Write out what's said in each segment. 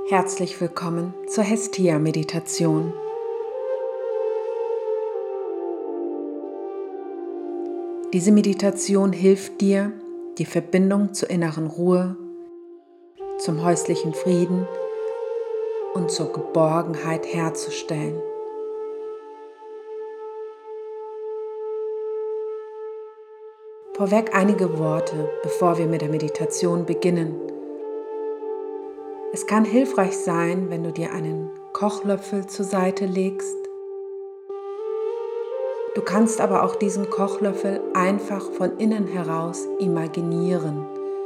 Herzlich willkommen zur Hestia-Meditation. Diese Meditation hilft dir, die Verbindung zur inneren Ruhe, zum häuslichen Frieden und zur Geborgenheit herzustellen. Vorweg einige Worte, bevor wir mit der Meditation beginnen. Es kann hilfreich sein, wenn du dir einen Kochlöffel zur Seite legst. Du kannst aber auch diesen Kochlöffel einfach von innen heraus imaginieren.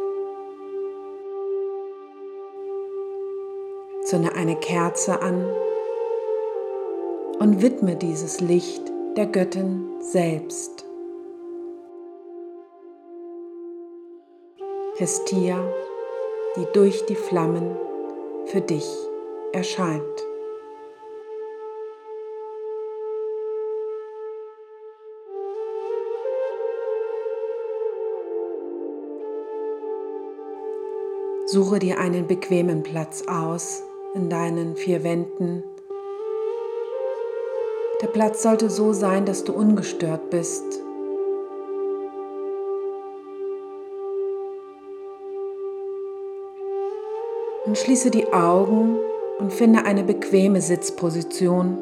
Zünde eine Kerze an und widme dieses Licht der Göttin selbst. Hestia, die durch die Flammen für dich erscheint. Suche dir einen bequemen Platz aus in deinen 4 Wänden. Der Platz sollte so sein, dass du ungestört bist. Und schließe die Augen und finde eine bequeme Sitzposition.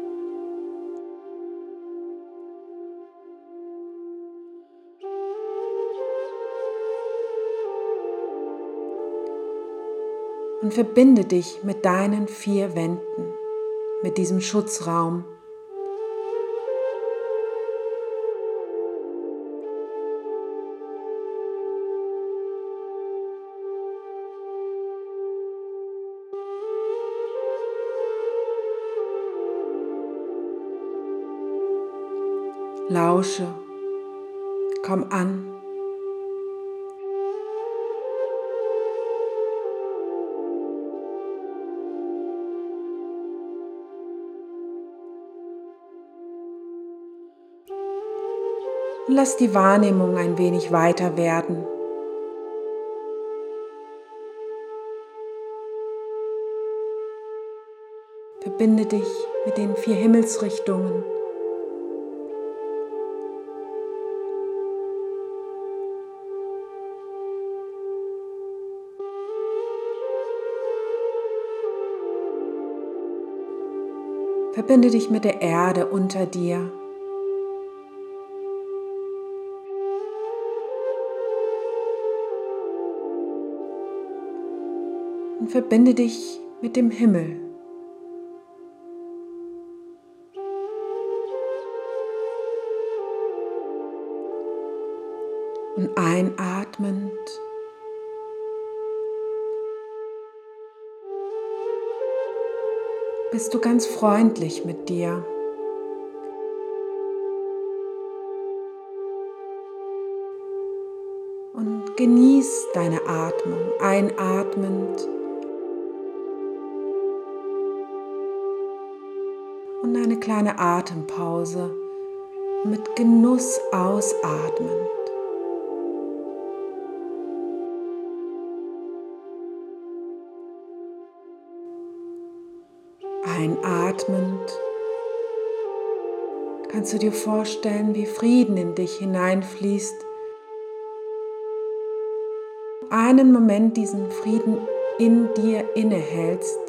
Und verbinde dich mit deinen 4 Wänden, mit diesem Schutzraum. Lausche, komm an. Und lass die Wahrnehmung ein wenig weiter werden. Verbinde dich mit den 4 Himmelsrichtungen. Verbinde dich mit der Erde unter dir. Und verbinde dich mit dem Himmel. Und einatmend bist du ganz freundlich mit dir. Und genieß deine Atmung, einatmend und eine kleine Atempause mit Genuss ausatmend. Einatmend kannst du dir vorstellen, wie Frieden in dich hineinfließt. Einen Moment diesen Frieden in dir innehältst.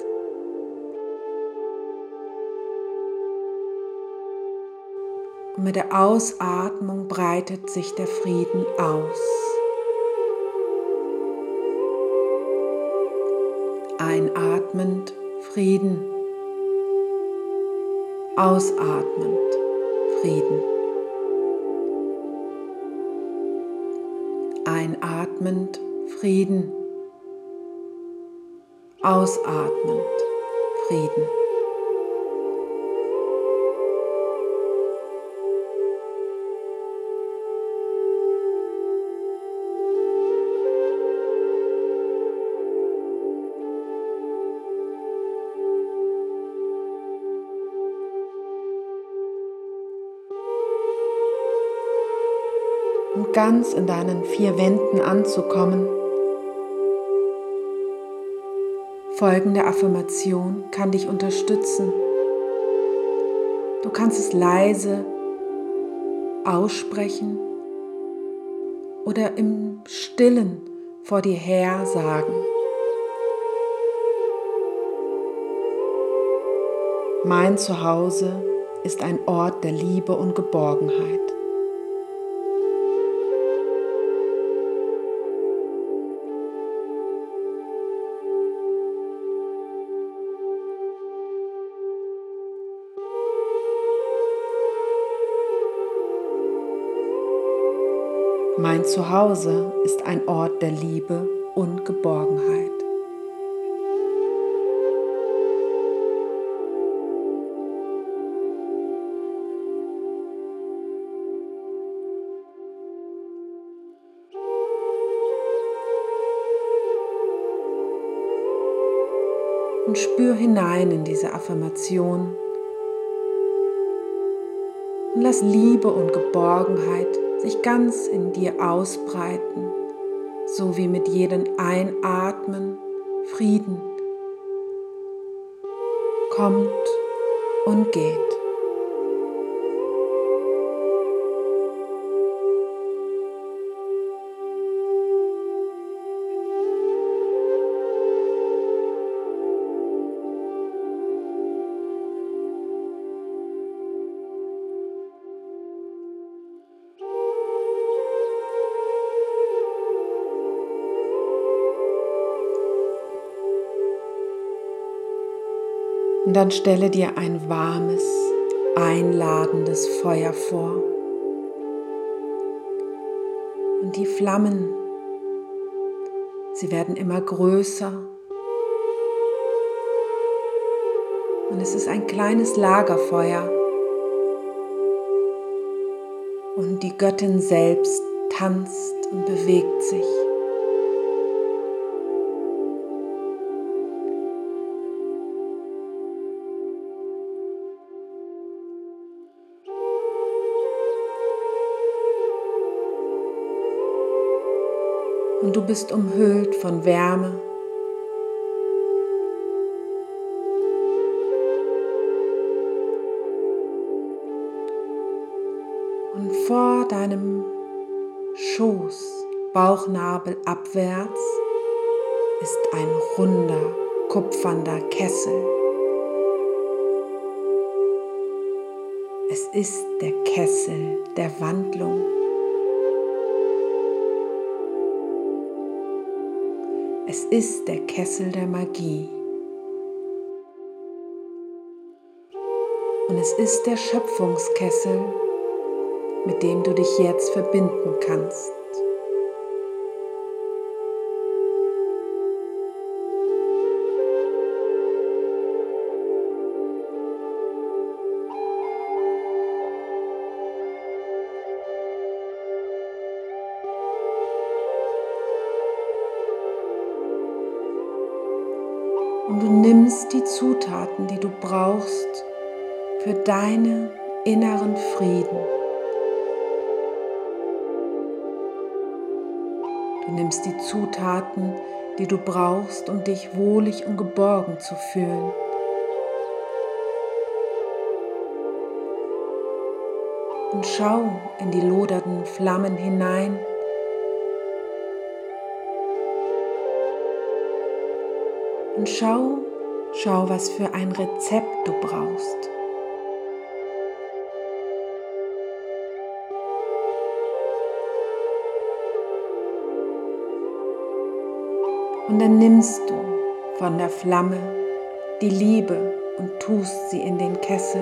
Und mit der Ausatmung breitet sich der Frieden aus. Einatmend Frieden. Ausatmend Frieden. Einatmend Frieden. Ausatmend Frieden. Um ganz in deinen 4 Wänden anzukommen, Folgende Affirmation kann dich unterstützen. Du kannst es leise aussprechen oder im Stillen vor dir her sagen. Mein Zuhause ist ein Ort der Liebe und Geborgenheit. Mein Zuhause ist ein Ort der Liebe und Geborgenheit. Und spür hinein in diese Affirmation und lass Liebe und Geborgenheit sich ganz in dir ausbreiten, so wie mit jedem Einatmen Frieden kommt und geht. Und dann stelle dir ein warmes, einladendes Feuer vor. Und die Flammen, sie werden immer größer. Und es ist ein kleines Lagerfeuer. Und die Göttin selbst tanzt und bewegt sich. Und du bist umhüllt von Wärme. Und vor deinem Schoß, Bauchnabel abwärts, ist ein runder, kupfernder Kessel. Es ist der Kessel der Wandlung. Es ist der Kessel der Magie. Und es ist der Schöpfungskessel, mit dem du dich jetzt verbinden kannst. Und du nimmst die Zutaten, die du brauchst für deinen inneren Frieden. Du nimmst die Zutaten, die du brauchst, um dich wohlig und geborgen zu fühlen. Und schau in die lodernden Flammen hinein. Und schau, was für ein Rezept du brauchst. Und dann nimmst du von der Flamme die Liebe und tust sie in den Kessel.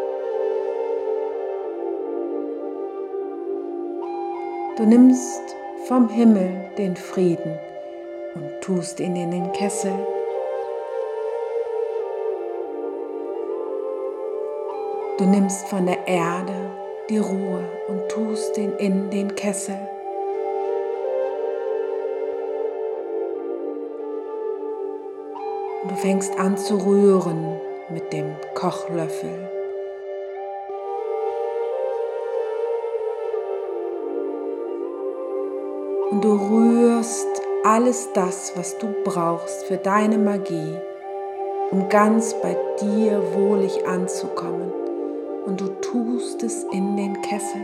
Du nimmst vom Himmel den Frieden und tust ihn in den Kessel. Du nimmst von der Erde die Ruhe und tust ihn in den Kessel. Und du fängst an zu rühren mit dem Kochlöffel. Und du rührst alles das, was du brauchst für deine Magie, um ganz bei dir wohlig anzukommen. Und du tust es in den Kessel.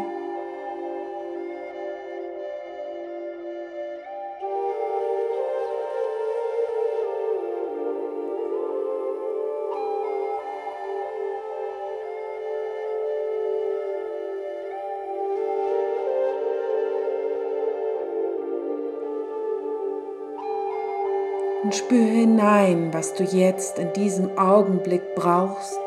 Und spür hinein, was du jetzt in diesem Augenblick brauchst.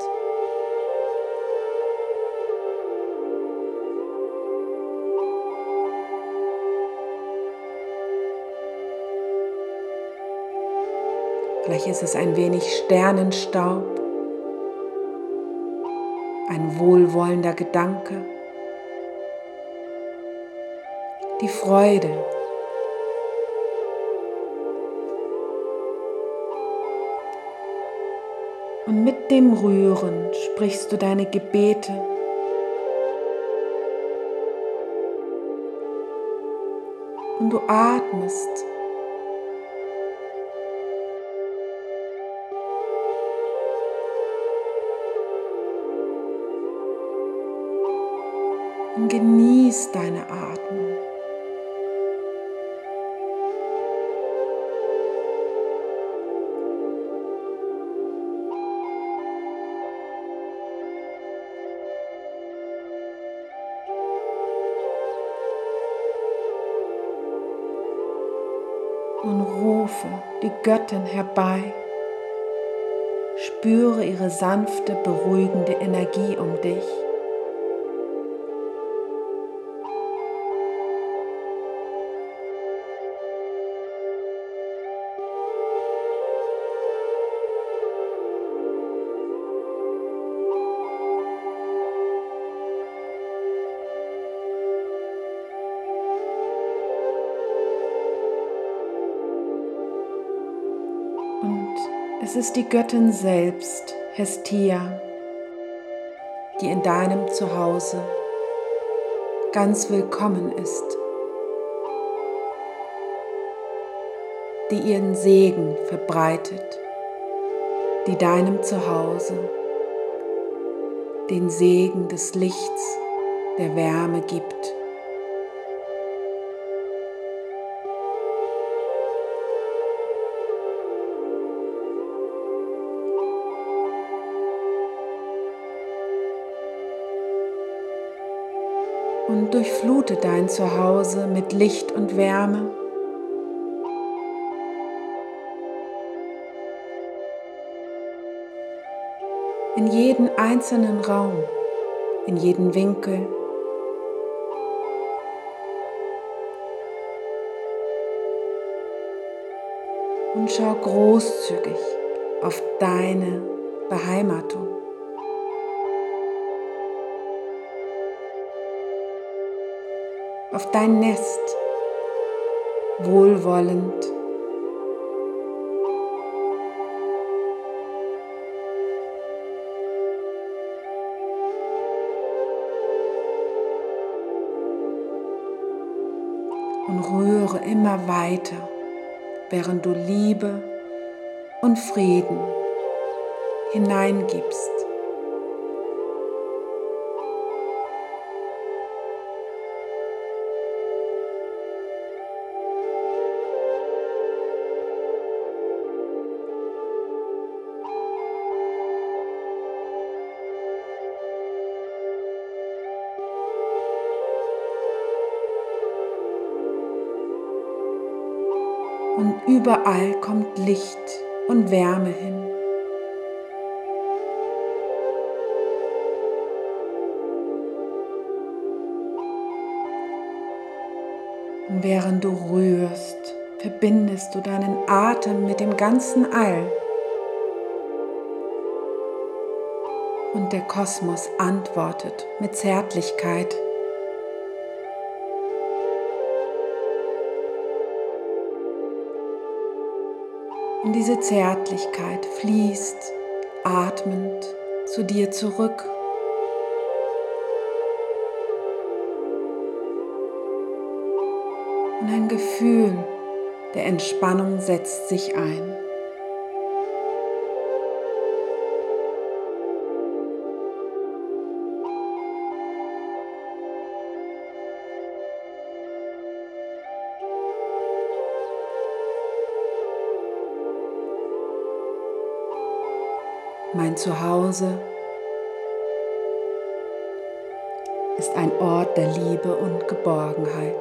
Vielleicht ist es ein wenig Sternenstaub, ein wohlwollender Gedanke, die Freude. Und mit dem Rühren sprichst du deine Gebete. Und du atmest. Und genieß deine Atmung. Und rufe die Göttin herbei. Spüre ihre sanfte, beruhigende Energie um dich. Und es ist die Göttin selbst, Hestia, die in deinem Zuhause ganz willkommen ist, die ihren Segen verbreitet, die deinem Zuhause den Segen des Lichts, der Wärme gibt. Und durchflute dein Zuhause mit Licht und Wärme. In jeden einzelnen Raum, in jeden Winkel. Und schau großzügig auf deine Beheimatung. Auf dein Nest, wohlwollend. Und rühre immer weiter, während du Liebe und Frieden hineingibst. Und überall kommt Licht und Wärme hin. Und während du rührst, verbindest du deinen Atem mit dem ganzen All. Und der Kosmos antwortet mit Zärtlichkeit. Und diese Zärtlichkeit fließt atmend zu dir zurück. Und ein Gefühl der Entspannung setzt sich ein. Mein Zuhause ist ein Ort der Liebe und Geborgenheit.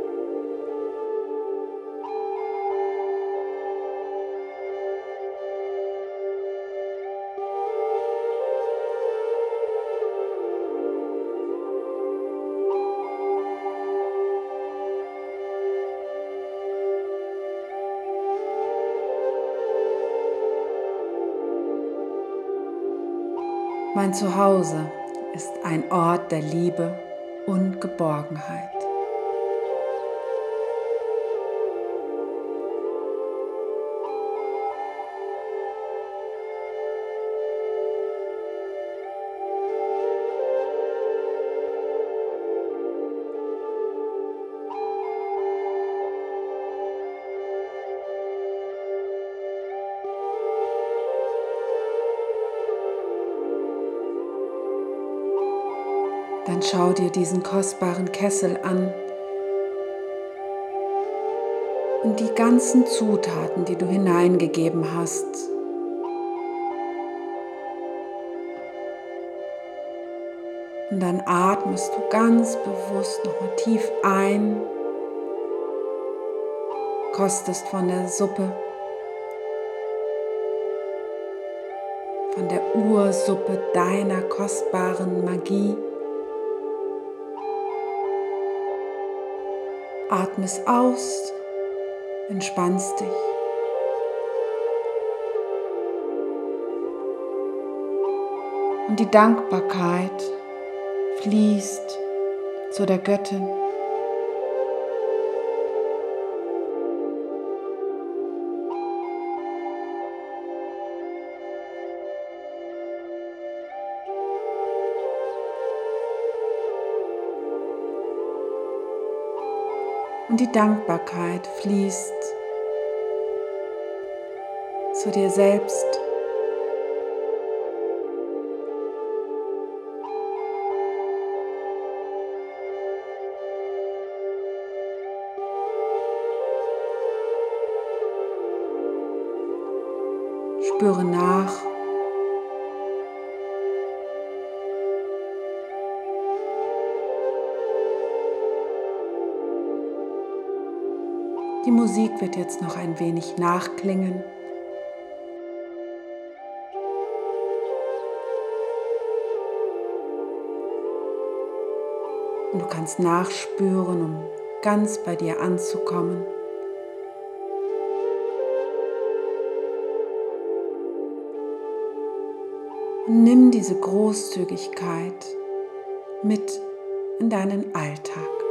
Mein Zuhause ist ein Ort der Liebe und Geborgenheit. Dann schau dir diesen kostbaren Kessel an und die ganzen Zutaten, die du hineingegeben hast. Und dann atmest du ganz bewusst nochmal tief ein, kostest von der Suppe, von der Ursuppe deiner kostbaren Magie. Atmest aus, entspannst dich. Und die Dankbarkeit fließt zu der Göttin. Und die Dankbarkeit fließt zu dir selbst. Spüre nach. Die Musik wird jetzt noch ein wenig nachklingen. Und du kannst nachspüren, um ganz bei dir anzukommen. Und nimm diese Großzügigkeit mit in deinen Alltag.